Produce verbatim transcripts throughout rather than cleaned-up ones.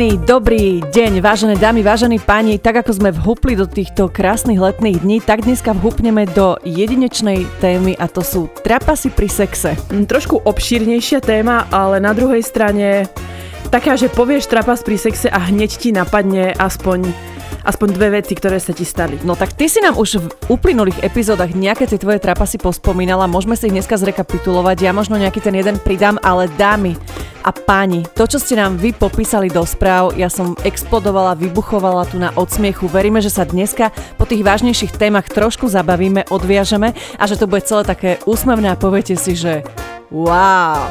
Príjemný, dobrý deň, vážené dámy, vážení páni. Tak ako sme vhupli do týchto krásnych letných dní, tak dneska vhupneme do jedinečnej témy a to sú trapasy pri sexe. Trošku obšírnejšia téma, ale na druhej strane taká, že povieš trapas pri sexe a hneď ti napadne aspoň, aspoň dve veci, ktoré sa ti stali. No tak ty si nám už v uplynulých epizódach nejaké tie tvoje trapasy pospomínala, môžeme si ich dneska zrekapitulovať, ja možno nejaký ten jeden pridám, ale dámy a páni, to, čo ste nám vy popísali do správ, ja som explodovala, vybuchovala tu na odsmiechu. Veríme, že sa dneska po tých vážnejších témach trošku zabavíme, odviažeme a že to bude celé také úsmevné a poviete si, že wow.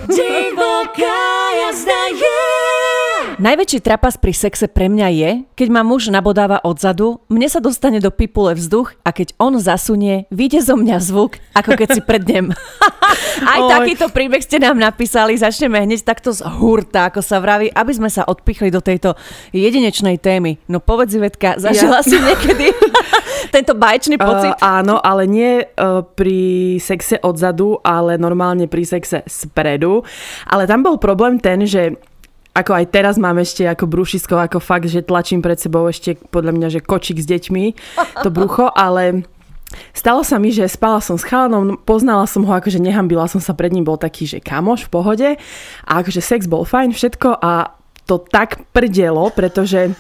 Divoká jazda je. Najväčší trapas pri sexe pre mňa je, keď ma muž nabodáva odzadu, mne sa dostane do pipule vzduch a keď on zasunie, vyjde zo mňa zvuk, ako keď si prednem. Aj Oj. Takýto príbeh ste nám napísali, začneme hneď takto z hurta, ako sa vraví, aby sme sa odpichli do tejto jedinečnej témy. No povedz, Ivetka, zažila ja. si niekedy tento báječný pocit? Uh, áno, ale nie uh, pri sexe odzadu, ale normálne pri sexe spredu. Ale tam bol problém ten, že ako aj teraz mám ešte ako brúšisko, ako fakt, že tlačím pred sebou ešte podľa mňa, že kočík s deťmi, to brucho, ale stalo sa mi, že spala som s chalanom, poznala som ho, akože nehambila som sa pred ním, bol taký, že kamoš v pohode a akože sex bol fajn, všetko a to tak prdelo, pretože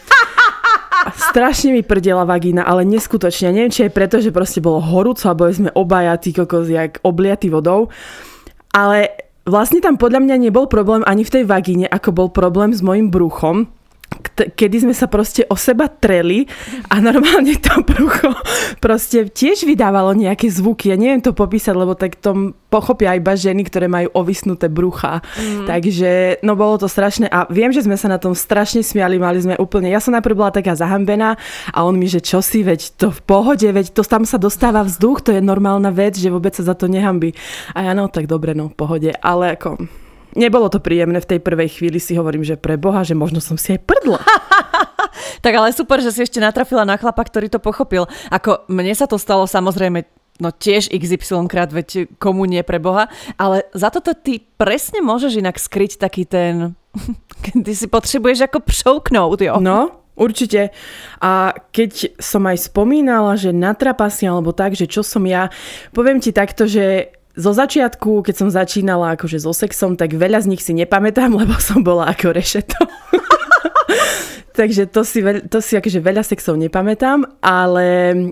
strašne mi prdela vagína, ale neskutočne, neviem, či je preto, že proste bolo horúco a boli sme obaja tí kokos, jak obliatí vodou, ale vlastne tam podľa mňa nebol problém ani v tej vagíne, ako bol problém s mojím bruchom, kedy sme sa proste o seba treli a normálne to brucho proste tiež vydávalo nejaké zvuky. Ja neviem to popísať, lebo tak to pochopia iba ženy, ktoré majú ovisnuté brucha. Mm. Takže, no bolo to strašné a viem, že sme sa na tom strašne smiali, mali sme úplne, ja som najprv bola taká zahambená a on mi, že čo si, veď to v pohode, veď to tam sa dostáva vzduch, to je normálna vec, že vôbec sa za to nehambí. A ja no, tak dobre, no v pohode, ale ako nebolo to príjemné v tej prvej chvíli, si hovorím, že pre Boha, že možno som si aj prdla. Tak ale super, že si ešte natrafila na chlapa, ktorý to pochopil. Ako mne sa to stalo samozrejme, no tiež iks ypsilon krát, veď komu nie pre Boha, ale za toto ty presne môžeš inak skryť taký ten, keď si potrebuješ ako pšouknúť, jo. No, určite. A keď som aj spomínala, že na trapasy alebo tak, že čo som ja, poviem ti takto, že zo začiatku, keď som začínala akože so sexom, tak veľa z nich si nepamätám, lebo som bola ako rešeto. Takže to si, to si akože veľa sexov nepamätám, ale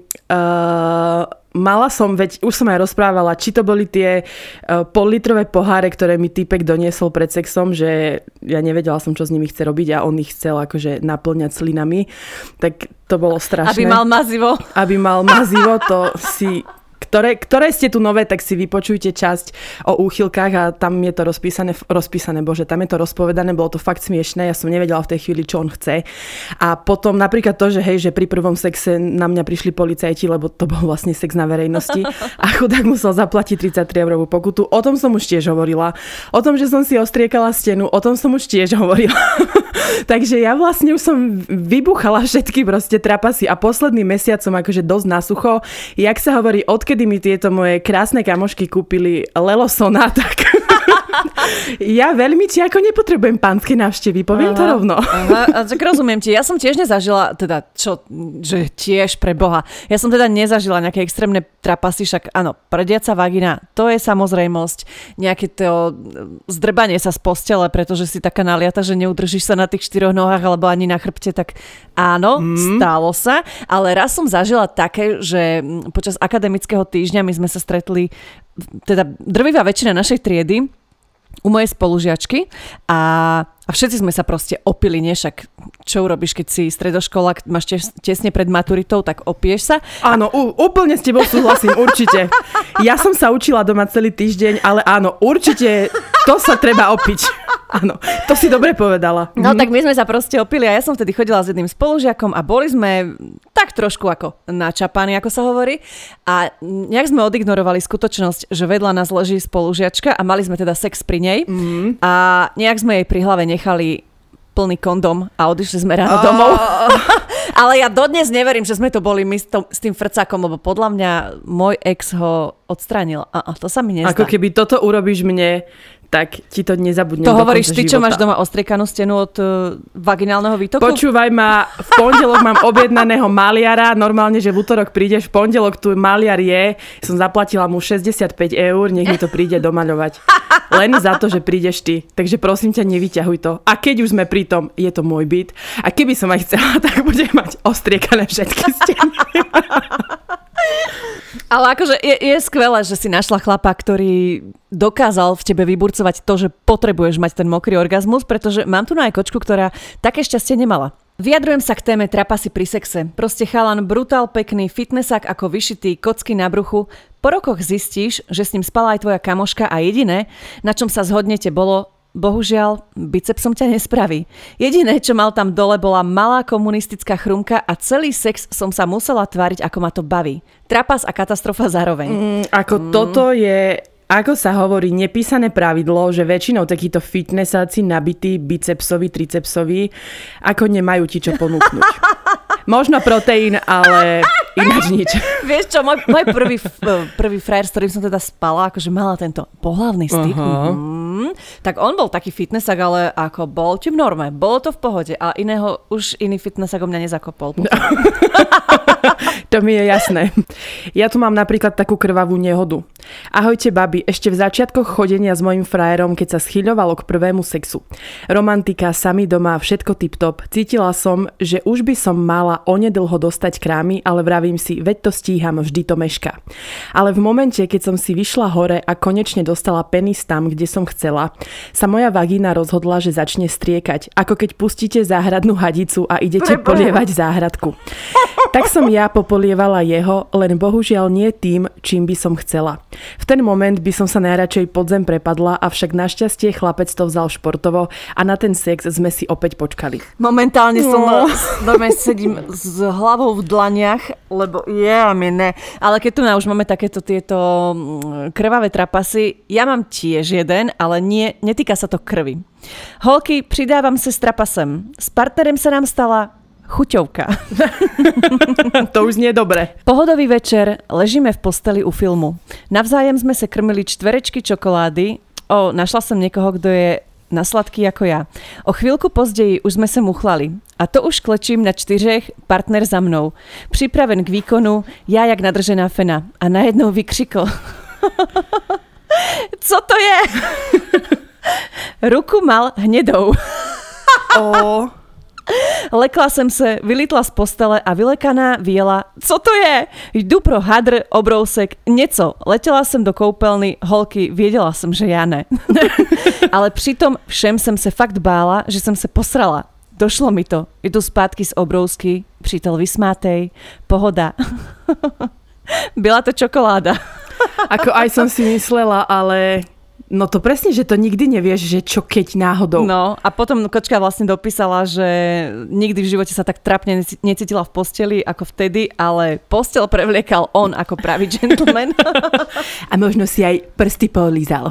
uh, mala som, veď už som aj rozprávala, či to boli tie uh, pollitrové poháre, ktoré mi týpek doniesol pred sexom, že ja nevedela som, čo s nimi chce robiť a on ich chcel akože naplňať slinami, tak to bolo strašné. Aby mal mazivo. Aby mal mazivo, to si... Ktoré, ktoré ste tu nové, tak si vypočujte časť o úchylkách a tam je to rozpísané, rozpísané, bože, tam je to rozpovedané, bolo to fakt smiešné, ja som nevedela v tej chvíli, čo on chce. A potom napríklad to, že hej, že pri prvom sexe na mňa prišli policajti, lebo to bol vlastne sex na verejnosti a chudák musel zaplatiť tridsaťtri eurovú pokutu. O tom som už tiež hovorila. O tom, že som si ostriekala stenu, o tom som už tiež hovorila. Takže ja vlastne už som vybuchala všetky proste trapasy a posledný mesiac som akože dosť nasucho. Jak sa hovorí, odkedy mi tieto moje krásne kamošky kúpili Lelosona, tak ja veľmi či ako nepotrebujem pánske návštevy, poviem aha, to rovno. Aha, tak rozumiem ti, ja som tiež nezažila, teda čo, že tiež pre Boha, ja som teda nezažila nejaké extrémne trapasy, však áno, prdiaca vagina, to je samozrejmosť, nejaké to zdrbanie sa z postele, pretože si taká naliata, že neudržíš sa na tých štyroch nohách alebo ani na chrbte, tak áno, mm. stalo sa, ale raz som zažila také, že počas akademického týždňa my sme sa stretli, teda drvivá väčšina našej triedy u mojej spolužiačky a, a všetci sme sa proste opili, nie? Však čo urobíš, keď si stredoškolák, máš tes, tesne pred maturitou, tak opieš sa. Áno, ú, úplne s tebou súhlasím, určite. Ja som sa učila doma celý týždeň, ale áno, určite to sa treba opiť. Áno, to si dobre povedala. No mhm. tak my sme sa proste opili a ja som vtedy chodila s jedným spolužiakom a boli sme tak trošku ako načapaní, ako sa hovorí. A nejak sme odignorovali skutočnosť, že vedľa nás leží spolužiačka a mali sme teda sex pri nej. Mhm. A nejak sme jej pri hlave nechali plný kondom a odišli sme ráno domov. Ale ja dodnes neverím, že sme to boli my s, to, s tým frcákom, lebo podľa mňa môj ex ho odstránil. A, a to sa mi nezdá. Ako keby toto urobíš mne, tak ti to nezabudnem. To hovoríš ty, čo máš doma ostriekanú stenu od uh, vaginálneho výtoku? Počúvaj ma, v pondelok mám objednaného maliara, normálne, že v útorok prídeš, v pondelok tu maliar je, som zaplatila mu šesťdesiatpäť eur, nech mi to príde domaľovať. Len za to, že prídeš ty. Takže prosím ťa, nevyťahuj to. A keď už sme pri tom, je to môj byt. A keby som aj chcela, tak budem mať ostriekané všetky steny. Ale akože je, je skvelé, že si našla chlapa, ktorý dokázal v tebe vyburcovať to, že potrebuješ mať ten mokrý orgazmus, pretože mám tu na aj kočku, ktorá také šťastie nemala. Vyjadrujem sa k téme trapasy pri sexe. Proste chalan brutál, pekný, fitnessák ako vyšitý, kocky na bruchu. Po rokoch zistíš, že s ním spala aj tvoja kamoška a jediné, na čom sa zhodnete, bolo: bohužiaľ, bicepsom ťa nespraví. Jediné, čo mal tam dole, bola malá komunistická chrumka a celý sex som sa musela tváriť, ako ma to baví. Trapas a katastrofa zároveň. Mm, ako mm. toto je, ako sa hovorí, nepísané pravidlo, že väčšinou takíto fitnessáci nabití bicepsovi, tricepsovi, ako nemajú ti čo ponúknuť. Možno proteín, ale ináč nič. Vieš čo, môj, môj prvý, prvý frajer, s ktorým som teda spala, akože mala tento pohlavný styk, uh-huh. mm, tak on bol taký fitnessák, ale ako bol ti v norme, bolo to v pohode a iného už iný fitnessák o mňa nezakopol. To mi je jasné. Ja tu mám napríklad takú krvavú nehodu. Ahojte, babi, ešte v začiatkoch chodenia s mojím frajerom, keď sa schyľovalo k prvému sexu. Romantika, sami doma, všetko tip-top. Cítila som, že už by som mala onedlho dostať krámy, ale vravím si, veď to stíham, vždy to meška. Ale v momente, keď som si vyšla hore a konečne dostala penis tam, kde som chcela, sa moja vagína rozhodla, že začne striekať, ako keď pustíte záhradnú hadicu a idete polievať záhradku. Tak som ja popolievala jeho, len bohužiaľ nie tým, čím by som chcela. V ten moment by som sa najradšej pod zem prepadla, avšak našťastie chlapec to vzal športovo a na ten sex sme si opäť počkali. Momentálne som no. Normálne sedím s hlavou v dlaniach, lebo je a mi ne. Ale keď tu na už máme takéto tieto krvavé trapasy, ja mám tiež jeden, ale nie, netýka sa to krvi. Holky, pridávam sa s trapasem. S partnerem sa nám stala chuťovka. To už nie je dobre. Pohodový večer, ležíme v posteli u filmu. Navzájem sme sa krmili čtverečky čokolády. O, našla som niekoho, kto je na sladký ako ja. O chvíľku pozdeji už sme sa muchlali. A to už klečím na čtyřech, partner za mnou. Připraven k výkonu, ja jak nadržená fena. A najednou vykřikl. Co to je? Ruku mal hnedou. O... Lekla jsem se, vylitla z postele a vylekaná viela, co to je? Jdu pro hadr, obrousek, něco. Letěla jsem do koupelny, holky, věděla jsem, že já ne. Ale přitom všem jsem se fakt bála, že jsem se posrala. Došlo mi to. Jdu zpátky z obrousky, přítel vysmátej, pohoda. Byla to čokoláda. Ako aj som si myslela, ale... No to presne, že to nikdy nevieš, že čo keď náhodou. No a potom kočka vlastne dopísala, že nikdy v živote sa tak trapne necítila v posteli ako vtedy, ale postel prevliekal on ako pravý gentleman. A možno si aj prsty polízal.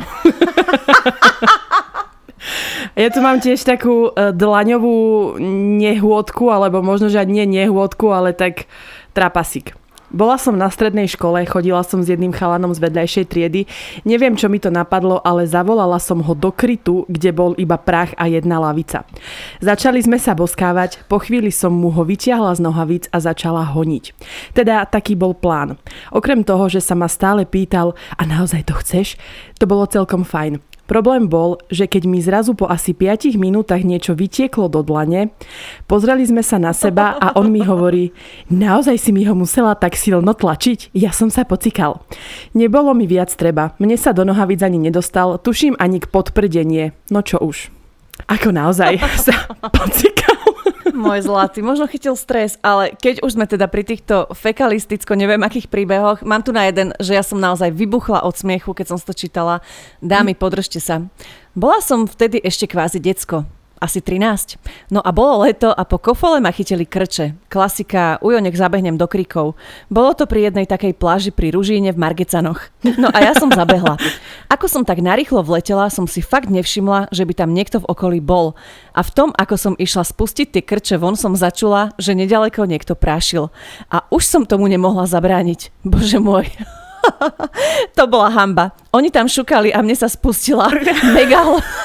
Ja tu mám tiež takú dlaňovú nehôdku, alebo možno, že nie nehôdku, ale tak trapasík. Bola som na strednej škole, chodila som s jedným chalanom z vedľajšej triedy. Neviem, čo mi to napadlo, ale zavolala som ho do krytu, kde bol iba prach a jedna lavica. Začali sme sa boskávať, po chvíli som mu ho vytiahla z nohavíc a začala honiť. Teda taký bol plán. Okrem toho, že sa ma stále pýtal, a naozaj to chceš? To bolo celkom fajn. Problém bol, že keď mi zrazu po asi piatich minútach niečo vytieklo do dlane, pozreli sme sa na seba a on mi hovorí, naozaj si mi ho musela tak silno tlačiť? Ja som sa pocikal. Nebolo mi viac treba. Mne sa do nohavíc ani nedostal, tuším ani k podprdenie. No čo už. Ako naozaj sa pocikal. Môj zlatý, možno chytil stres, ale keď už sme teda pri týchto fekalisticko neviem akých príbehoch, mám tu na jeden, že ja som naozaj vybuchla od smiechu, keď som si to čítala. Dámy, podržte sa. Bola som vtedy ešte kvázi decko. Asi trinásť. No a bolo leto a po kofole ma chytili krče. Klasika, ujo, nech zabehnem do kríkov. Bolo to pri jednej takej pláži pri Ružíne v Margecanoch. No a ja som zabehla. Ako som tak narýchlo vletela, som si fakt nevšimla, že by tam niekto v okolí bol. A v tom, ako som išla spustiť tie krče von, som začula, že nedaleko niekto prášil. A už som tomu nemohla zabrániť. Bože môj. To bola hanba. Oni tam šukali a mne sa spustila mega...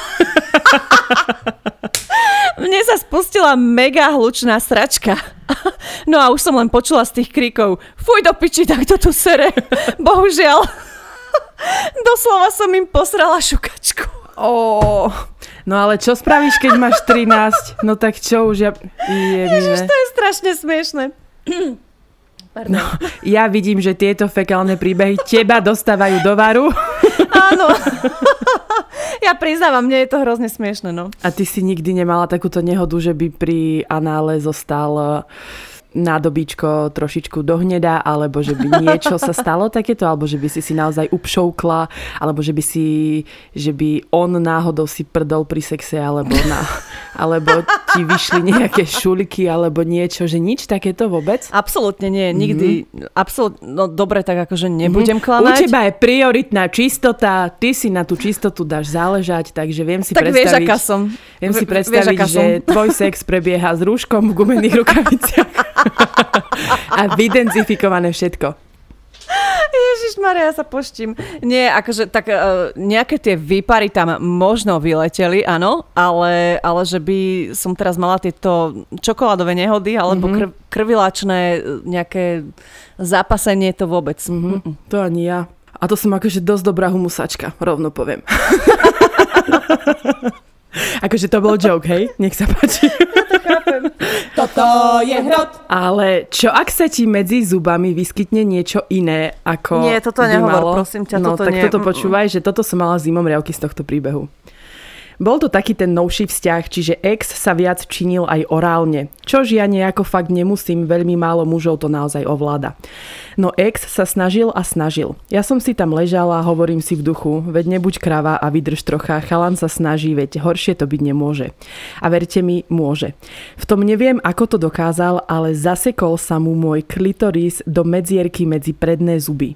Mne sa spustila mega hlučná sračka. No a už som len počula z tých kríkov: fuj do piči, tak to tu sere. Bohužiaľ. Doslova som im posrala šukačku. Oh, no ale čo spravíš, keď máš trinásť? No tak čo už ja... Ježiš, to je strašne smiešné. No, ja vidím, že tieto fekálne príbehy teba dostávajú do varu. Áno. Ja priznávam, mne je to hrozne smiešne, no. A ty si nikdy nemala takúto nehodu, že by pri anále zostal nádobíčko trošičku dohnedá, alebo že by niečo sa stalo takéto, alebo že by si si naozaj upšoukla, alebo že by si, že by on náhodou si prdol pri sexe, alebo na, alebo ti vyšli nejaké šuliky, alebo niečo, že nič takéto vôbec? Absolútne nie, nikdy. Mm-hmm. Absolútne, no dobre, tak akože nebudem mm-hmm. klamať. U teba je prioritná čistota, ty si na tú čistotu dáš záležať, takže viem si tak predstaviť, vieš, aká som. Viem si v, predstaviť, vieš, že tvoj sex prebieha s rúškom v gumených rukaviciach. A vydenzifikované všetko. Ježišmaria, ja sa poštím. Nie, akože tak uh, nejaké tie výpary tam možno vyleteli, áno, ale, ale že by som teraz mala tieto čokoládové nehody alebo mm-hmm. krv, krvilačné nejaké zápasenie, to vôbec. Mm-hmm. To ani ja. A to som akože dosť dobrá humusačka, rovno poviem. Akože to bol joke, hej? Nech sa páči. Ja to chápem. Toto je hrot. Ale čo ak sa ti medzi zubami vyskytne niečo iné, ako nie, toto by nehovor, malo? prosím ťa, no, toto tak nie. toto počúvaj, že toto som mala zimom riavky z tohto príbehu. Bol to taký ten novší vzťah, čiže ex sa viac činil aj orálne. Čož ja nejako fakt nemusím, veľmi málo mužov to naozaj ovláda. No ex sa snažil a snažil. Ja som si tam ležala a hovorím si v duchu: veď nebuď krava a vydrž trocha, chalan sa snaží, veď horšie to byť nemôže. A verte mi, môže. V tom neviem, ako to dokázal, ale zasekol sa mu môj klitoris do medzierky medzi predné zuby.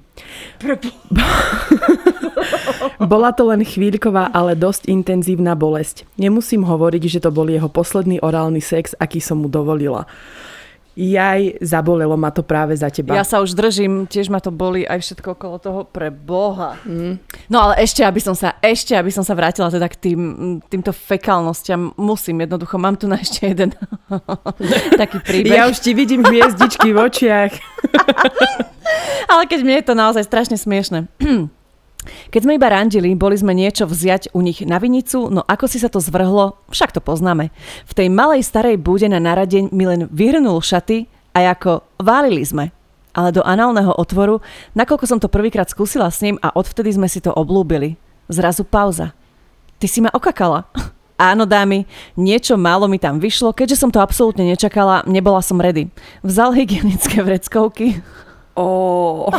Bola to len chvíľková, ale dosť intenzívna bolesť. Nemusím hovoriť, že to bol jeho posledný orálny sex, aký som mu dovolila. Jaj, zabolelo ma to práve za teba. Ja sa už držím, tiež ma to boli aj všetko okolo toho, pre Boha. Mm. No ale ešte, aby som sa, ešte, aby som sa vrátila teda k tým, týmto fekálnostiam, musím jednoducho, mám tu na ešte jeden taký príbeh. Ja už ti vidím hviezdičky v očiach. Ale keď mne je to naozaj strašne smiešne. Keď sme iba randili, boli sme niečo vziať u nich na vinicu, no ako si sa to zvrhlo, však to poznáme. V tej malej starej búde na naradeň mi len vyhrnul šaty a ako válili sme. Ale do análneho otvoru, nakoľko som to prvýkrát skúsila s ním a odvtedy sme si to oblúbili. Zrazu pauza. Ty si ma okakala. Áno, dámy, niečo málo mi tam vyšlo, keďže som to absolútne nečakala, nebola som ready. Vzal hygienické vreckovky. Oh.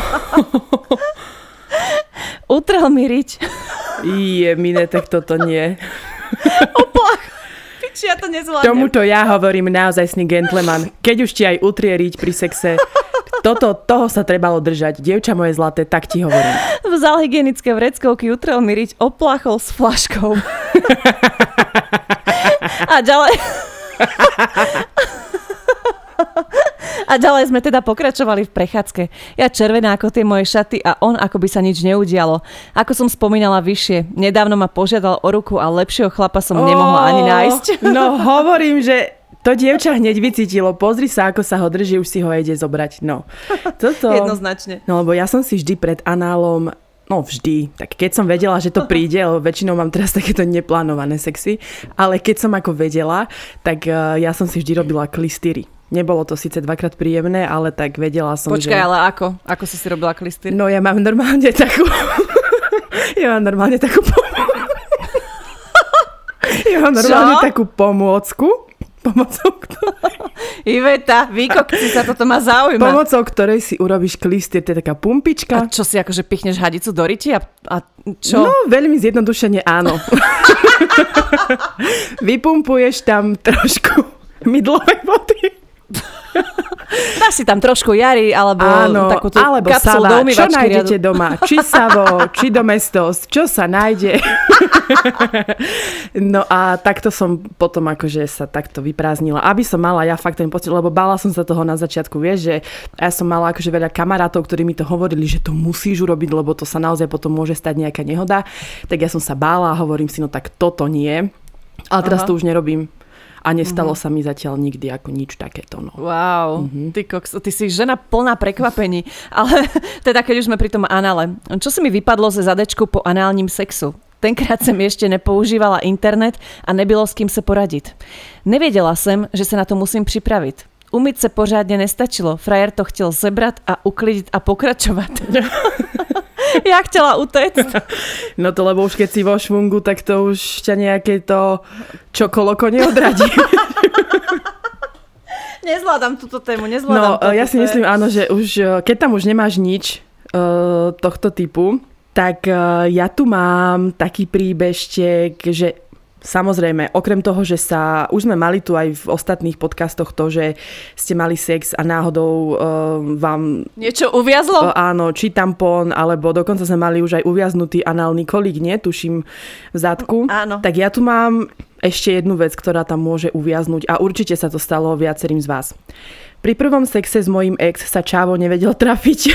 Utrel mi riť. Je, mine, tak toto nie. Oplach. Piči, ja to nezvládnem. Tomuto ja hovorím naozajstný gentleman. Keď už ti aj utrie riť pri sexe, toto, toho sa trebalo držať. Dievča moje zlaté, tak ti hovorím. Vzal hygienické vreckovky, utrel mi riť, oplachol s flaškou. A ďalej... A ďalej sme teda pokračovali v prechádzke. Ja červená ako tie moje šaty a on ako by sa nič neudialo. Ako som spomínala vyššie, nedávno ma požiadal o ruku a lepšieho chlapa som oh, nemohla ani nájsť. No hovorím, že to dievča hneď vycítilo. Pozri sa, ako sa ho drží, už si ho ide zobrať. No, toto... Jednoznačne. No lebo ja som si vždy pred análom... No vždy. Tak keď som vedela, že to príde, väčšinou mám teraz takéto neplánované sexy, ale keď som ako vedela, tak uh, ja som si vždy robila klistýry. Nebolo to síce dvakrát príjemné, ale tak vedela som, Počkaj, že... Počkaj, ale ako? Ako si si robila klistýr? No ja mám normálne takú... ja mám normálne takú... ja mám normálne Čo? takú pomôcku. Pomocou ktorej... Iveta, výkokci sa, toto ma zaujíma. Pomocou ktorej si urobíš klistýr, to je taká pumpička. A čo si akože pichneš hadicu do ryti a, a čo? No, veľmi zjednodušene áno. Vypumpuješ tam trošku mydlovej vody. Dáš si tam trošku jary, alebo áno, takúto alebo kapsulu sava, do umývačky. Čo nájdete doma? Či Savo, či Domestos, čo sa nájde? No a takto som potom akože sa takto vyprázdnila. Aby som mala ja fakt ten pocit, lebo bála som sa toho na začiatku, vieš, že ja som mala akože veľa kamarátov, ktorí mi to hovorili, že to musíš urobiť, lebo to sa naozaj potom môže stať nejaká nehoda. Tak ja som sa bála a hovorím si, no tak toto nie. Ale teraz Aha. to už nerobím. A nestalo uh-huh. sa mi zatiaľ nikdy ako nič takéto. No. Wow, uh-huh. ty, koks, ty si žena plná prekvapení. Ale teda keď už sme pri tom anále. Čo si mi vypadlo ze zadečku po análním sexu? Tenkrát som ešte nepoužívala internet a nebylo s kým sa poradiť. Nevedela som, že sa na to musím pripraviť. Umyť sa pořádne nestačilo. Frajer to chtěl zebrať a uklidiť a pokračovať. Ja chcela utéct. No to lebo už keď si vo švungu, tak to už ťa nejaké to čokoloko neodradí. Nezvládam túto tému, nezvládam. No ja si myslím, áno, že už keď tam už nemáš nič uh, tohto typu, tak uh, ja tu mám taký príbežtek, že samozrejme, okrem toho, že sa, už sme mali tu aj v ostatných podcastoch to, že ste mali sex a náhodou uh, vám... Niečo uviazlo? Uh, áno, či tampón, alebo dokonca sme mali už aj uviaznutý análny kolík, nie? Tuším v zadku. Áno. Tak ja tu mám ešte jednu vec, ktorá tam môže uviaznuť a určite sa to stalo viacerým z vás. Pri prvom sexe s mojím ex sa čávo nevedel trafiť.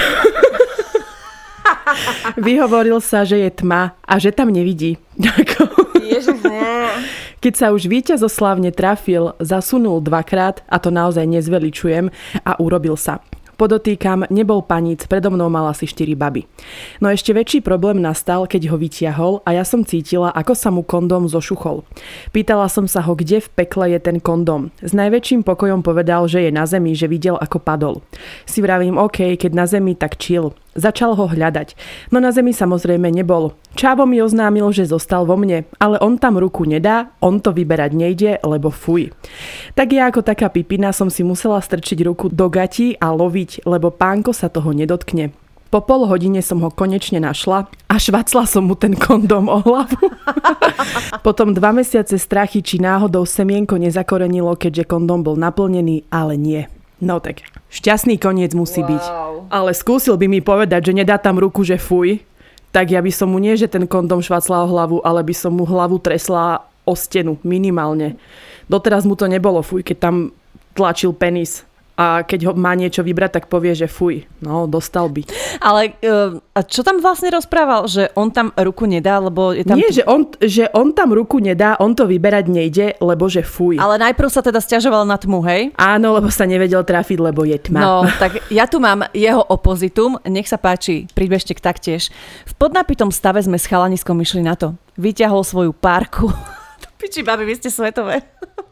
Vyhovoril sa, že je tma a že tam nevidí. Ježiš, nie. Keď sa už víťazoslavne trafil, zasunul dvakrát, a to naozaj nezveličujem, a urobil sa. Podotýkam, nebol paníc, predo mnou mal asi štyri baby. No ešte väčší problém nastal, keď ho vytiahol a ja som cítila, ako sa mu kondóm zošuchol. Pýtala som sa ho, kde v pekle je ten kondóm. S najväčším pokojom povedal, že je na zemi, že videl, ako padol. Si vravím, OK, keď na zemi, tak chill. Začal ho hľadať. No na zemi samozrejme nebol. Čávo mi oznámil, že zostal vo mne, ale on tam ruku nedá, on to vyberať nejde, lebo fuj. Tak ja ako taká pipina som si musela strčiť ruku do gati a loviť, lebo pánko sa toho nedotkne. Po pol hodine som ho konečne našla a švacla som mu ten kondóm o hlavu. Potom dva mesiace strachy, či náhodou semienko nezakorenilo, keďže kondóm bol naplnený, ale nie. No tak, šťastný koniec musí wow. byť. Ale skúsil by mi povedať, že nedá tam ruku, že fuj, tak ja by som mu nie, že ten kondóm švacla o hlavu, ale by som mu hlavu tresla o stenu, minimálne. Doteraz mu to nebolo fuj, keď tam tlačil penis. A keď ho má niečo vybrať, tak povie, že fuj, no, dostal by. Ale uh, a čo tam vlastne rozprával? Že on tam ruku nedá, lebo je tam... Nie, t- že, on, že on tam ruku nedá, on to vyberať nejde, lebo že fuj. Ale najprv sa teda sťažoval na tmu, hej? Áno, lebo sa nevedel trafiť, lebo je tma. No, tak ja tu mám jeho opozitum, nech sa páči, príbežtek taktiež. V podnapitom stave sme s chalaniskom išli na to. Vyťahol svoju párku. Piči, babi, vy ste svetové.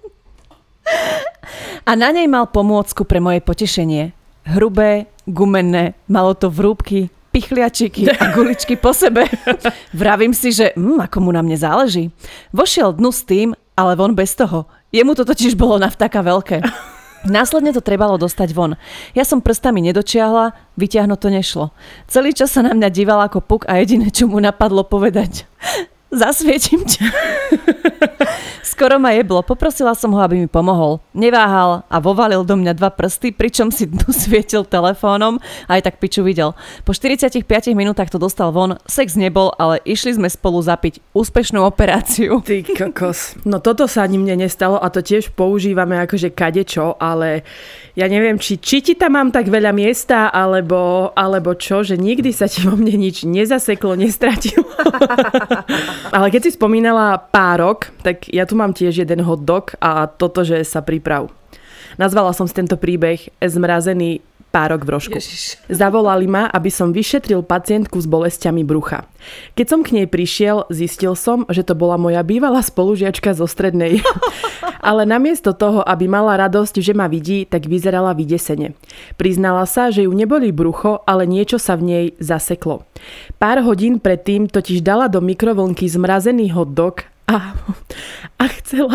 A na nej mal pomôcku pre moje potešenie. Hrubé, gumenné, malo to vrúbky, pichliačiky a guličky po sebe. Vravím si, že hm, ako mu na mne záleží. Vošiel dnu s tým, ale von bez toho. Jemu to totiž bolo na vtáka veľké. Následne to trebalo dostať von. Ja som prstami nedočiahla, vyťahnuť to nešlo. Celý čas sa na mňa díval ako puk a jediné, čo mu napadlo povedať: zasvietím ťa. Skoro ma jeblo, poprosila som ho, aby mi pomohol. Neváhal a vovalil do mňa dva prsty, pričom si dnu svietil telefónom a aj tak piču videl. Po štyridsiatich piatich minútach to dostal von, sex nebol, ale išli sme spolu zapiť úspešnú operáciu. Ty kokos. No toto sa ani mne nestalo a to tiež používame akože kadečo, ale ja neviem, či, či ti tam mám tak veľa miesta, alebo, alebo čo, že nikdy sa ti vo mne nič nezaseklo, nestratilo. Ale keď si spomínala párok, tak ja tu mám tiež jeden hot dog a toto, že sa priprav. Nazvala som si tento príbeh Zmrazený párok v rožku. Ježiš. Zavolali ma, aby som vyšetril pacientku s bolestiami brucha. Keď som k nej prišiel, zistil som, že to bola moja bývalá spolužiačka zo strednej. Ale namiesto toho, aby mala radosť, že ma vidí, tak vyzerala vydesene. Priznala sa, že ju neboli brucho, ale niečo sa v nej zaseklo. Pár hodín predtým totiž dala do mikrovlnky zmrazený hot dog a, a chcela...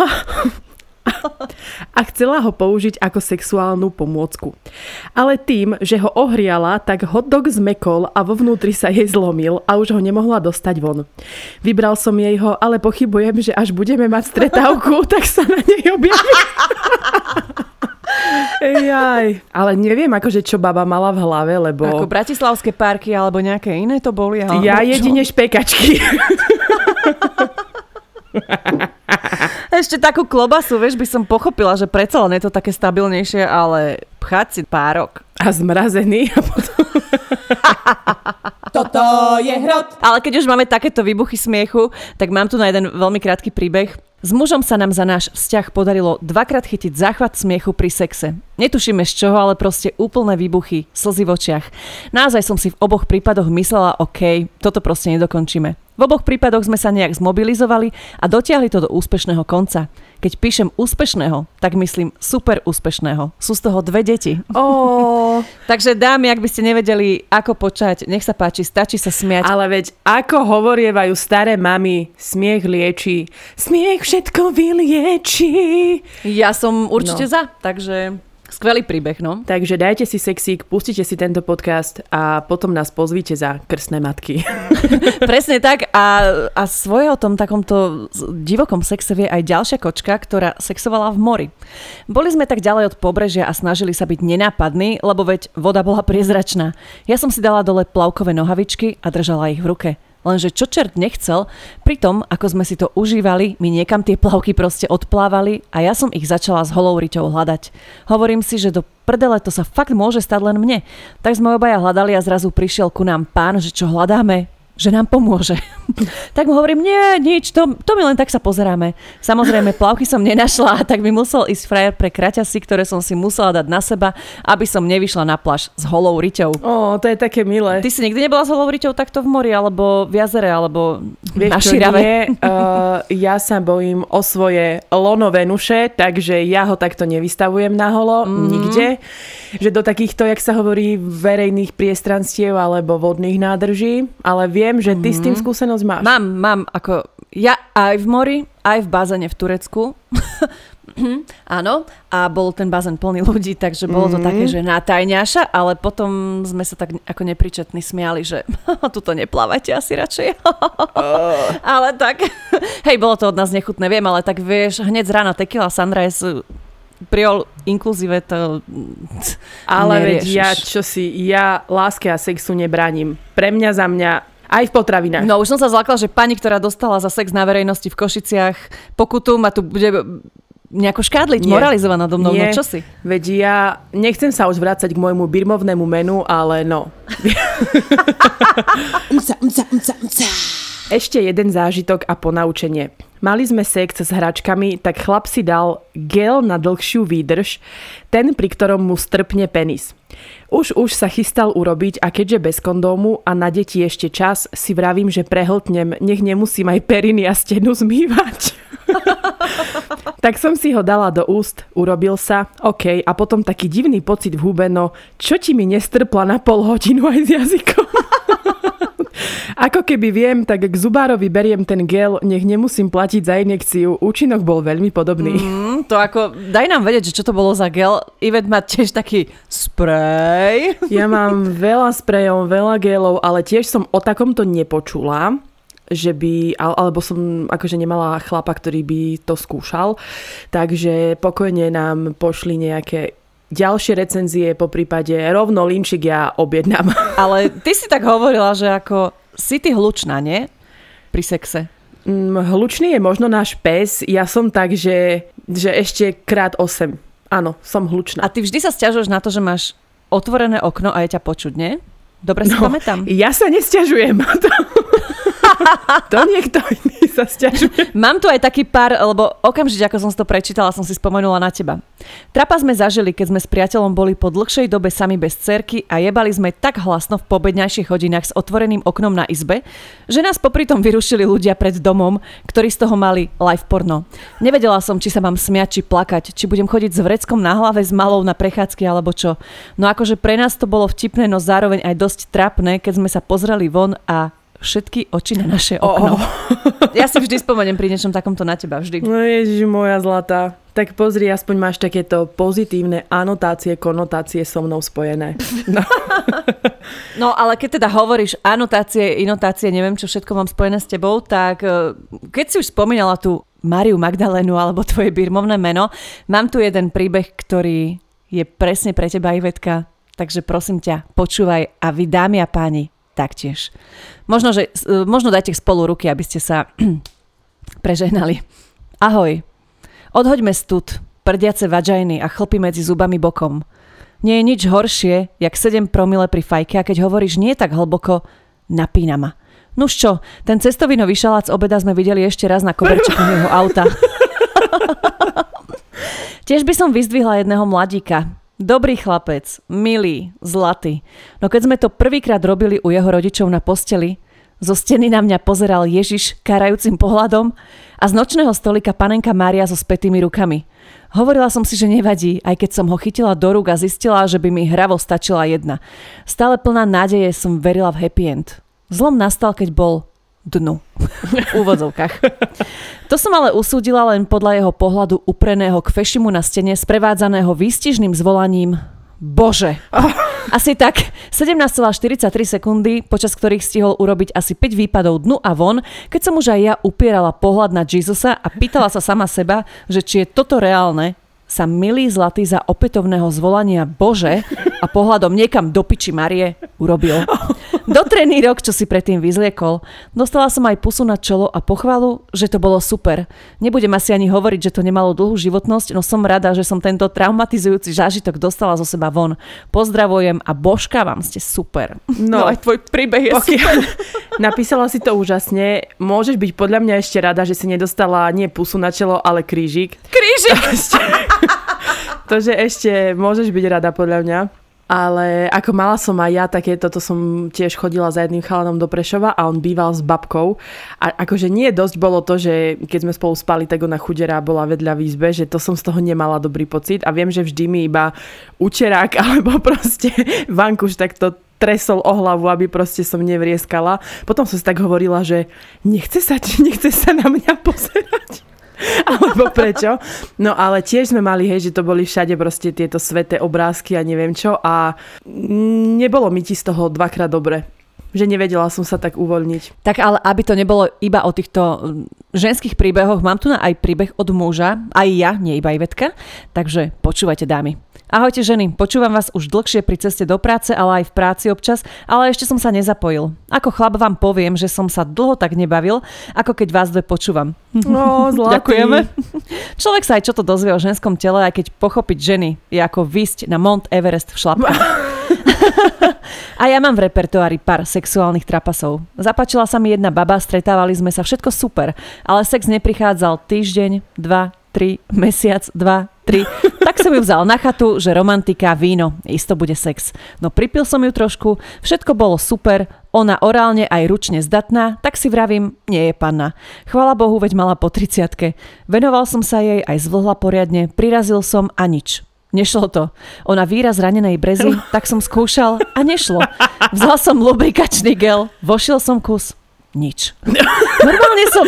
a chcela ho použiť ako sexuálnu pomôcku. Ale tým, že ho ohriala, tak hotdog zmekol a vo vnútri sa jej zlomil a už ho nemohla dostať von. Vybral som jej ho, ale pochybujem, že až budeme mať stretávku, tak sa na nej objaví. Jaj. Ale neviem, akože čo baba mala v hlave, lebo... Ako bratislavské párky alebo nejaké iné to boli? Ja jedine špekačky. Ešte takú klobasu, vieš, by som pochopila, že predsa len je to také stabilnejšie, ale pchať si párok. A zmrazený. A potom... Toto je hrot. Ale keď už máme takéto výbuchy smiechu, tak mám tu na jeden veľmi krátky príbeh. S mužom sa nám za náš vzťah podarilo dvakrát chytiť záchvat smiechu pri sexe. Netušíme z čoho, ale proste úplné výbuchy, slzy v očiach. Naozaj som si v oboch prípadoch myslela, OK, toto proste nedokončíme. V oboch prípadoch sme sa nejak zmobilizovali a dotiahli to do úspešného konca. Keď píšem úspešného, tak myslím super úspešného. Sú z toho dve deti. Oh. Takže dámy, ak by ste nevedeli, ako počať, nech sa páči, stačí sa smiať. Ale veď, ako hovorievajú staré mamy, smiech lieči. Smiech všetko vylieči. Ja som určite No. za, takže... Skvelý príbeh, no. Takže dajte si sexík, pustite si tento podcast a potom nás pozvíte za krstné matky. Presne tak a, a svoje o tom takomto divokom sexe vie aj ďalšia kočka, ktorá sexovala v mori. Boli sme tak ďalej od pobrežia a snažili sa byť nenápadní, lebo veď voda bola priezračná. Ja som si dala dole plavkové nohavičky a držala ich v ruke. Lenže čo čert nechcel, pri tom, ako sme si to užívali, mi niekam tie plavky proste odplávali a ja som ich začala s holou riťou hľadať. Hovorím si, že do prdele to sa fakt môže stať len mne. Tak sme obaja hľadali a zrazu prišiel ku nám pán, že čo hľadáme, že nám pomôže. Tak mu hovorím, nie, nič, to, to my len tak sa pozeráme. Samozrejme, plavky som nenašla, tak mi musel ísť frajer pre kraťasy, ktoré som si musela dať na seba, aby som nevyšla na pláž s holou riťou. Ó, to je také milé. Ty si nikdy nebola s holou riťou takto v mori, alebo v jazere, alebo Vieš, na čo širave? nie? Uh, ja sa bojím o svoje lono Venuše, takže ja ho takto nevystavujem na holo, mm-hmm. nikde. Že do takýchto, jak sa hovorí, verejných priestranstiev alebo vodných nádrží, ale viem, že ty mm-hmm. s tým skúsenosť máš. Mám, mám, ako ja aj v mori, aj v bazéne v Turecku. Áno, a bol ten bazén plný ľudí, takže bolo to mm. také, že nátajňaša, ale potom sme sa tak ako nepričetní smiali, že tuto neplávajte asi radšej. oh. Ale tak, hej, bolo to od nás nechutné, viem, ale tak vieš, hneď z rána tequila sunrise pri all inkluzíve to ale veď neriešiš. ja, čo si, ja láske a sexu nebraním. Pre mňa, za mňa, aj v potravinách. No už som sa zlakla, že pani, ktorá dostala za sex na verejnosti v Košiciach pokutu, ma tu bude nejako škádliť, Nie. moralizovať nado mnou. Nie. No čo si? Veď ja nechcem sa už vrácať k môjmu birmovnému menu, ale no. Mca, mca, mca, mca. Ešte jeden zážitok a ponaučenie. Mali sme sex s hračkami, tak chlap si dal gel na dlhšiu výdrž, ten, pri ktorom mu strpne penis. Už už sa chystal urobiť a keďže bez kondómu a na deti ešte čas, si vravím, že prehltnem, nech nemusím aj periny a stenu zmývať. Tak som si ho dala do úst, urobil sa, OK, a potom taký divný pocit v hube, no čo ti mi nestrpla na pol hodinu aj s jazykom? Ako keby viem, tak k zubárovi beriem ten gel, nech nemusím platiť za injekciu. Účinok bol veľmi podobný. Mm, to ako, daj nám vedieť, že čo to bolo za gel. Ivet má tiež taký sprej. Ja mám veľa sprejov, veľa gelov, ale tiež som o takomto nepočula, že by, alebo som akože nemala chlapa, ktorý by to skúšal. Takže pokojne nám pošli nejaké ďalšie recenzie, po prípade rovno linčik ja objednám. Ale ty si tak hovorila, že ako si ty hlučná, nie? Pri sexe. Mm, hlučný je možno náš pes. Ja som tak, že, že ešte krát osem. Áno, som hlučná. A ty vždy sa sťažuješ na to, že máš otvorené okno a je ťa počuť, nie? Dobre si no, pamätám. Ja sa nesťažujem. To, to niekto iný sa sťažuje. Mám tu aj taký pár, lebo okamžite, ako som si to prečítala, som si spomenula na teba. Trapa sme zažili, keď sme s priateľom boli po dlhšej dobe sami bez cerky a jebali sme tak hlasno v pobedňajších hodinách s otvoreným oknom na izbe, že nás popri tom vyrušili ľudia pred domom, ktorí z toho mali live porno. Nevedela som, či sa mám smiať, či plakať, či budem chodiť s vreckom na hlave s malou na prechádzky alebo čo. No akože pre nás to bolo vtipné, no zároveň aj dosť trápne, keď sme sa pozreli von a všetky oči na naše okno. Oh. Ja si vždy spomeniem pri niečom takomto na teba, vždy. No ježiš, moja zlatá. Tak pozri, aspoň máš takéto pozitívne anotácie, konotácie so mnou spojené. No. No, ale keď teda hovoríš anotácie, inotácie, neviem, čo všetko mám spojené s tebou, tak keď si už spomínala tú Mariu Magdalénu alebo tvoje birmovné meno, mám tu jeden príbeh, ktorý je presne pre teba, Ivetka. Takže prosím ťa, počúvaj a vy, dámy a páni, taktiež. Možno, že, možno dajte spolu ruky, aby ste sa Prežehnali. Ahoj. Odhoďme stud, prdiace vagajny a chlpy medzi zubami bokom. Nie je nič horšie, jak sedem promile pri fajke a keď hovoríš nie tak hlboko, napína ma. Nuž čo, ten cestovinový šalát z obeda sme videli ešte raz na koberčeku jeho auta. Tiež by som vyzdvihla jedného mladíka. Dobrý chlapec, milý, zlatý. No keď sme to prvýkrát robili u jeho rodičov na posteli, zo steny na mňa pozeral Ježiš karajúcim pohľadom a z nočného stolika panenka Mária so spätými rukami. Hovorila som si, že nevadí, aj keď som ho chytila do rúk a zistila, že by mi hravo stačila jedna. Stále plná nádeje som verila v happy end. Zlom nastal, keď bol dnu. V úvodzovkách. To som ale usúdila len podľa jeho pohľadu upreného k fešimu na stene, sprevádzaného výstižným zvolaním Bože. Asi tak sedemnásť celá štyridsaťtri sekundy, počas ktorých stihol urobiť asi päť výpadov dnu a von, keď som už aj ja upierala pohľad na Jezusa a pýtala sa sama seba, že či je toto reálne, sa milý zlatý za opätovného zvolania Bože a pohľadom niekam do piči Marie urobil. Dotrený rok, čo si predtým vyzliekol. Dostala som aj pusu na čelo a pochvalu, že to bolo super. Nebudem asi ani hovoriť, že to nemalo dlhú životnosť, no som rada, že som tento traumatizujúci zážitok dostala zo seba von. Pozdravujem a Božka, vám ste super. No, no aj tvoj príbeh je okay. Super. Napísala si to úžasne. Môžeš byť podľa mňa ešte rada, že si nedostala nie pusu na čelo, ale krížik. Krížik! To, že ešte môžeš byť rada podľa mňa. Ale ako mala som aj ja takéto, to som tiež chodila za jedným chalanom do Prešova a on býval s babkou. A akože nie dosť bolo to, že keď sme spolu spali, tak ona chudera bola vedľa v izbe, že to som z toho nemala dobrý pocit. A viem, že vždy mi iba učerák alebo proste vankuš takto tresol o hlavu, aby proste som nevrieskala. Potom som si tak hovorila, že nechce sa, nechce sa na mňa pozerať. Alebo prečo. No ale tiež sme mali, hej, že to boli všade proste tieto sveté obrázky a neviem čo a nebolo mi ti z toho dvakrát dobre. Že nevedela som sa tak uvoľniť. Tak ale aby to nebolo iba o týchto ženských príbehoch, mám tu na aj príbeh od muža, aj ja, nie iba Ivetka, takže počúvajte dámy. Ahojte ženy, počúvam vás už dlhšie pri ceste do práce, ale aj v práci občas, ale ešte som sa nezapojil. Ako chlap vám poviem, že som sa dlho tak nebavil, ako keď vás dve počúvam. No, zlatý. Ďakujeme. Človek sa aj čo to dozvie o ženskom tele, aj keď pochopiť ženy je ako výsť na Mount Everest v šlapkách. A ja mám v repertoári pár sexuálnych trapasov. Zapáčila sa mi jedna baba, stretávali sme sa, všetko super, ale sex neprichádzal týždeň, dva, tri, mesiac, dva, tri. Tak som ju vzal na chatu, že romantika, víno, isto bude sex. No pripil som ju trošku, všetko bolo super, ona orálne aj ručne zdatná, tak si vravím, nie je panna. Chvala Bohu, veď mala po tridsiatke. Venoval som sa jej, aj zvlhla poriadne, prirazil som a nič. Nešlo to. Ona výraz ranenej brezy, tak som skúšal a nešlo. Vzal som lubrikačný gel, vošiel som kus, nič. Normálne som...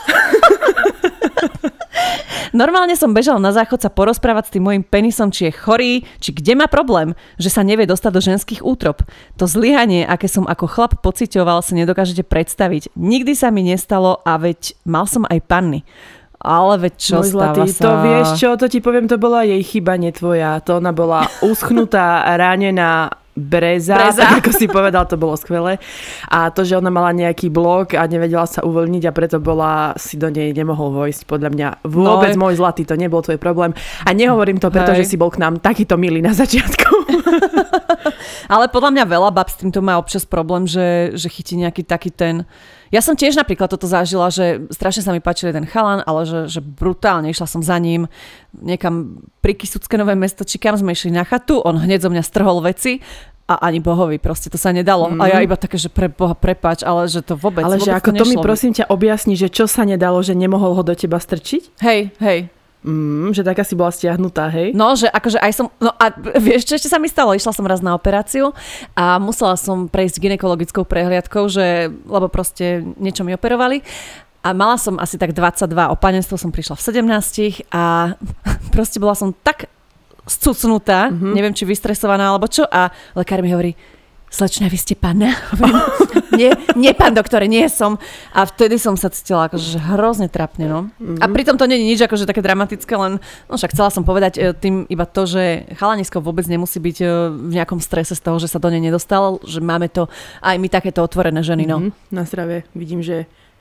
Normálne som bežal na záchod sa porozprávať s tým mojim penisom, či je chorý, či kde má problém, že sa nevie dostať do ženských útrob. To zlyhanie, aké som ako chlap pociťoval, si nedokážete predstaviť. Nikdy sa mi nestalo a veď mal som aj panny. Ale veď čo, môj stáva zlatý, sa... to vieš čo, to ti poviem, to bola jej chyba, nie tvoja. To ona bola uschnutá, ranená breza, breza. Tak ako si povedal, to bolo skvelé. A to, že ona mala nejaký blok a nevedela sa uvoľniť a preto bola, si do nej nemohol vojsť, podľa mňa. Vôbec, no, môj zlatý, to nebol tvoj problém. A nehovorím to preto, že si bol k nám takýto milý na začiatku. Ale podľa mňa veľa bab s týmto má občas problém, že, že chytí nejaký taký ten... Ja som tiež napríklad toto zažila, že strašne sa mi páčil jeden chalan, ale že, že brutálne išla som za ním niekam pri Kysucké Nové Mesto, či kam sme išli na chatu, on hneď zo mňa strhol veci a ani bohovi, proste to sa nedalo. Mm. A ja iba také, že pre Boha prepáč, ale že to vôbec, ale vôbec že ako to, to mi prosím ťa objasni, že čo sa nedalo, že nemohol ho do teba strčiť? Hej, hej. Mm, že taká si bola stiahnutá, hej? No, že akože aj som, no a vieš, čo ešte sa mi stalo? Išla som raz na operáciu a musela som prejsť gynekologickou prehliadkou, že, lebo proste niečo mi operovali a mala som asi tak dvadsaťdva, o panenstvo som prišla v sedemnástich a proste bola som tak scucnutá, mm-hmm. neviem, či vystresovaná alebo čo a lekár mi hovorí, slečna, vy ste panna? nie, nie, pán doktore, nie som. A vtedy som sa cítila akože hrozne trapne, no. Mm-hmm. A pritom to nie je nič akože také dramatické, len, no však chcela som povedať tým iba to, že chalanisko vôbec nemusí byť v nejakom strese z toho, že sa do nej nedostal, že máme to aj my takéto otvorené ženy, no. Mm-hmm. Na zdravie. Vidím, že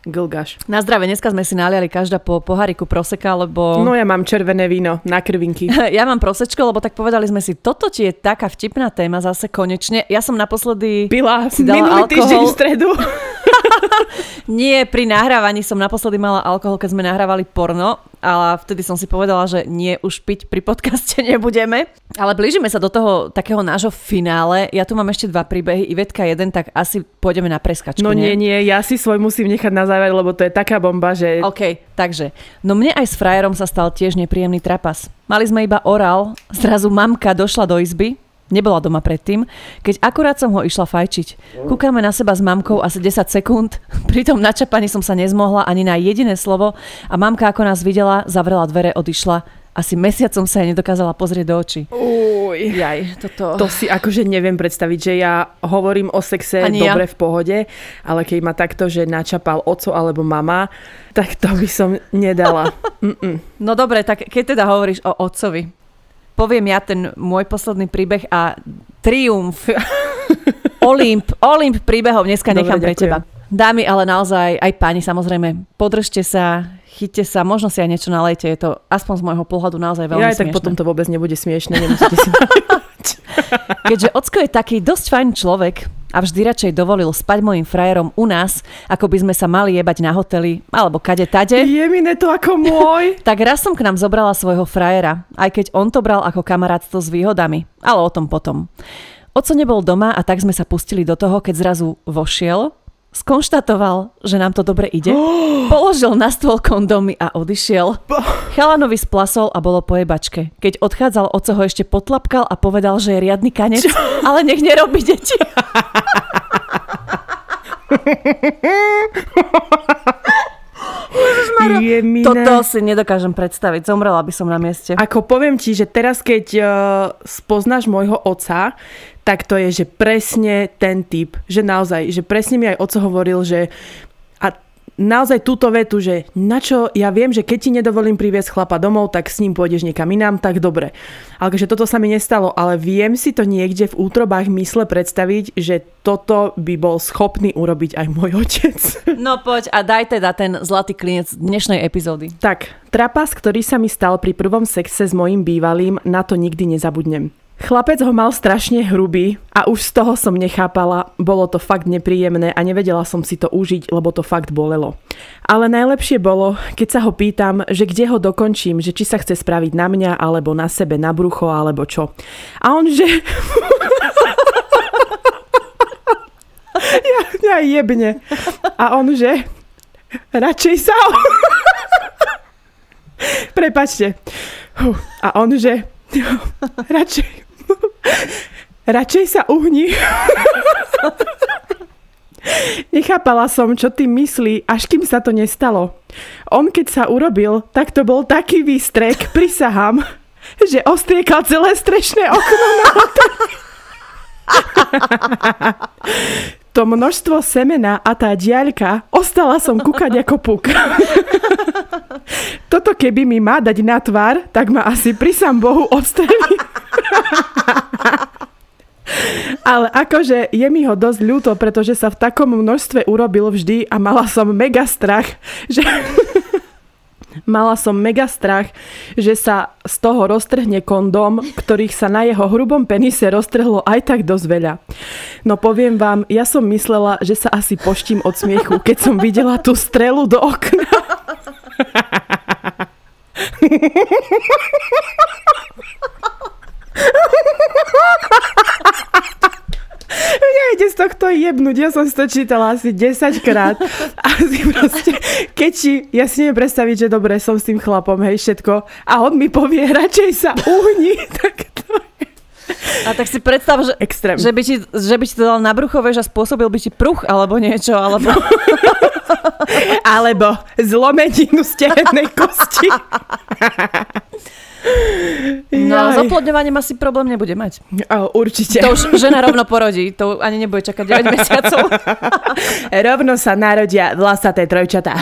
glgaš. Na zdravie, dneska sme si naliali každá po poháriku proseka, lebo... No ja mám červené víno na krvinky. Ja mám prosečko, lebo tak povedali sme si, toto ti je taká vtipná téma zase konečne. Ja som naposledy Pila si dala minulý alkohol. týždeň v stredu. Nie, pri nahrávaní som naposledy mala alkohol, keď sme nahrávali porno, ale vtedy som si povedala, že nie, už piť pri podcaste nebudeme. Ale blížime sa do toho takého nášho finále. Ja tu mám ešte dva príbehy, Ivetka jeden, tak asi pôjdeme na preskačku. No nie, nie, nie, ja si svoj musím nechať na záver, lebo to je taká bomba, že... OK, takže. No mne aj s frajerom sa stal tiež nepríjemný trapas. Mali sme iba orál, zrazu mamka došla do izby, nebola doma predtým, keď akurát som ho išla fajčiť. Kúkame na seba s mamkou asi desať sekúnd, pri tom načapaní som sa nezmohla ani na jediné slovo a mamka ako nás videla, zavrela dvere, odišla. Asi mesiacom sa jej nedokázala pozrieť do očí. Uj, Jaj, toto... to si akože neviem predstaviť, že ja hovorím o sexe Ani dobre ja. v pohode, ale keď ma takto, že načapal oco alebo mama, tak to by som nedala. Mm-mm. No dobre, tak keď teda hovoríš o otcovi, poviem ja ten môj posledný príbeh a triumf, Olymp, Olymp príbehov dneska Dobre, nechám pre ďakujem. teba. Dámy, ale naozaj aj páni samozrejme, podržte sa, chyťte sa, možno si aj niečo nalejte, je to aspoň z môjho pohľadu naozaj veľmi Ja aj smiešne. tak potom to vôbec nebude smiešne, nemusíte si Keďže ocko je taký dosť fajn človek a vždy radšej dovolil spať mojim frajerom u nás, ako by sme sa mali jebať na hoteli alebo kade tade, Je mi to ako môj. tak raz som k nám zobrala svojho frajera, aj keď on to bral ako kamarátstvo s výhodami, ale o tom potom. Oco nebol doma a tak sme sa pustili do toho, keď zrazu vošiel, skonštatoval, že nám to dobre ide, položil na stôl kondómy a odišiel. Chalanovi splasol a bolo po jebačke. Keď odchádzal, oco ho ešte potlapkal a povedal, že je riadny kanec, ale nech nerobí deti. Jemine. Toto si nedokážem predstaviť. Zomrela by som na mieste. Ako poviem ti, že teraz keď uh, spoznáš môjho otca, tak to je, že presne ten typ, že naozaj, že presne mi aj oco hovoril, že a naozaj túto vetu, že na čo, ja viem, že keď ti nedovolím priviesť chlapa domov, tak s ním pôjdeš niekam inám, tak dobre. Ale že toto sa mi nestalo, ale viem si to niekde v útrobách mysle predstaviť, že toto by bol schopný urobiť aj môj otec. No poď a daj teda ten zlatý klinec dnešnej epizódy. Tak, trapas, ktorý sa mi stal pri prvom sexe s mojím bývalým, na to nikdy nezabudnem. Chlapec ho mal strašne hrubý a už z toho som nechápala, bolo to fakt nepríjemné a nevedela som si to užiť, lebo to fakt bolelo. Ale najlepšie bolo, keď sa ho pýtam, že kde ho dokončím, že či sa chce spraviť na mňa, alebo na sebe, na brucho, alebo čo. A on, že... ja, ja jebne. A on, že... Radšej sa... Prepačte. A on, že... Radšej... Radšej sa uhni. Nechápala som, čo tým myslí, až kým sa to nestalo. On keď sa urobil, tak to bol taký výstrek, prisahám, že ostriekal celé strešné okno na hotel. To množstvo semena a tá diaľka, ostala som kúkať ako puk. Toto keby mi má dať na tvár, tak ma asi prisám Bohu odstrelí. Ale akože je mi ho dosť ľúto, pretože sa v takom množstve urobil vždy a mala som mega strach, že... Mala som mega strach, že sa z toho roztrhne kondóm, ktorých sa na jeho hrubom penise roztrhlo aj tak dosť veľa. No poviem vám, ja som myslela, že sa asi poštím od smiechu, keď som videla tú strelu do okna. Nejde z tohto jebnúť, ja som si to čítala asi desaťkrát. A si proste, keď si, ja si neviem predstaviť, že dobre, som s tým chlapom, hej, všetko. A on mi povie, radšej sa uhni, tak to je. A tak si predstav, že, Extrém. že, by, ti, že by ti to dal na brucho, vieš, a spôsobil by ti pruch, alebo niečo, alebo... Alebo zlomeninu stehennej kosti. No a s Jaj. oplodňovaním asi problém nebude mať. O, určite. To už žena rovno porodí, to ani nebude čakať deväť mesiacov. Rovno sa narodia vlasaté trojčatá.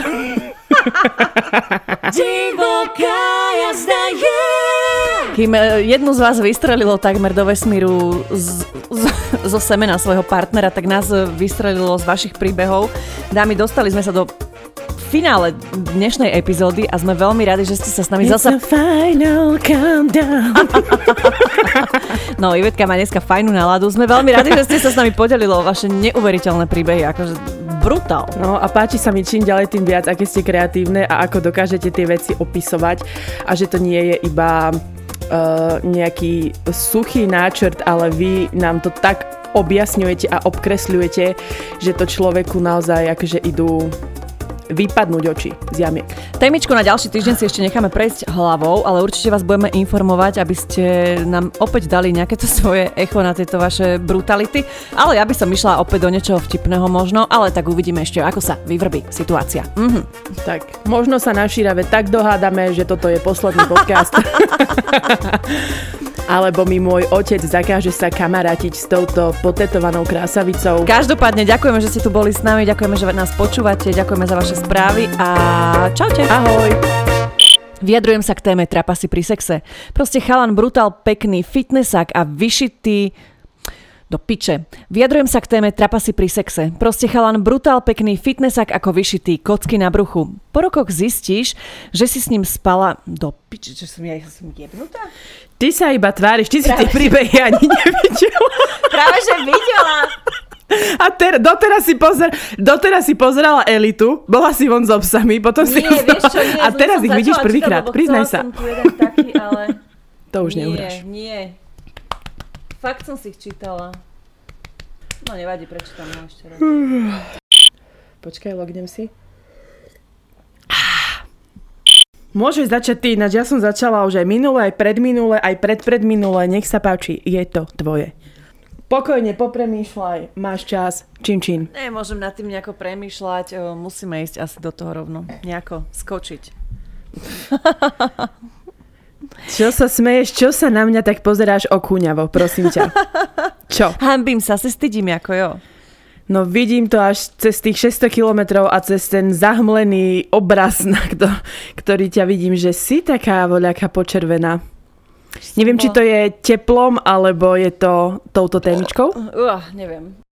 Divoká jazda je. Kým jednu z vás vystrelilo takmer do vesmíru z, z, zo semena svojho partnera, tak nás vystrelilo z vašich príbehov. Dámy, dostali sme sa do finále dnešnej epizódy a sme veľmi radi, že ste sa s nami zasa... final countdown. No, Ivetka má dneska fajnú náladu. Sme veľmi radi, že ste sa s nami podelili o vaše neuveriteľné príbehy, akože brutál. No a páči sa mi čím ďalej tým viac, aké ste kreatívne a ako dokážete tie veci opisovať a že to nie je iba uh, nejaký suchý náčrt, ale vy nám to tak objasňujete a obkresľujete, že to človeku naozaj akože idú vypadnúť oči z jamiek. Témičku na ďalší týždeň si ešte necháme prejsť hlavou, ale určite vás budeme informovať, aby ste nám opäť dali nejaké to svoje echo na tieto vaše brutality. Ale ja by som išla opäť do niečoho vtipného možno, ale tak uvidíme ešte, ako sa vyvrbí situácia. Mhm. Tak, možno sa na Šírave tak dohádame, že toto je posledný podcast. Alebo mi môj otec zakáže sa kamarátiť s touto potetovanou krásavicou. Každopádne ďakujeme, že ste tu boli s nami, ďakujeme, že nás počúvate, ďakujeme za vaše správy a čaute. Ahoj. Vyjadrujem sa k téme trapasy pri sexe. Proste chalan brutál, pekný, fitnessák a vyšitý... Do piče. Vyjadrujem sa k téme trapasy pri sexe. Proste chalan brutál, pekný, fitnessák ako vyšitý, kocky na bruchu. Po rokoch zistíš, že si s ním spala... Do piče, čo som ja, ja som jebnutá? Ty sa iba tváriš, ty si tie príbehy ani nevidela. Práve, že videla. A ter, doteraz, si pozer, doteraz si pozerala Elitu, bola si von s so psami, potom nie, si... Vieš čo, nie, a teraz ich vidíš prvýkrát, priznaj sa. Som tu jeden taký, ale... To už nie, neuhráš. Nie, fakt som si ich čítala. No nevadí, prečítam ho ešte raz. Počkaj, lognem si. Môžeš začať ty, ináč ja som začala už aj minule, aj predminule, aj predpredminule, nech sa páči, je to tvoje. Pokojne popremýšľaj, máš čas, čin čin. Ne, môžem nad tým nejako premýšľať, o, musíme ísť asi do toho rovno, nejako skočiť. Čo sa smeješ, čo sa na mňa tak pozeráš okúňavo, prosím ťa. Čo? Hanbím sa, si stydím ako jo. No vidím to až cez tých šesťsto kilometrov a cez ten zahmlený obraz, na kto, ktorý ťa vidím, že si taká voľaká počervená. Neviem, či to je teplom, alebo je to touto témičkou? Uh, neviem.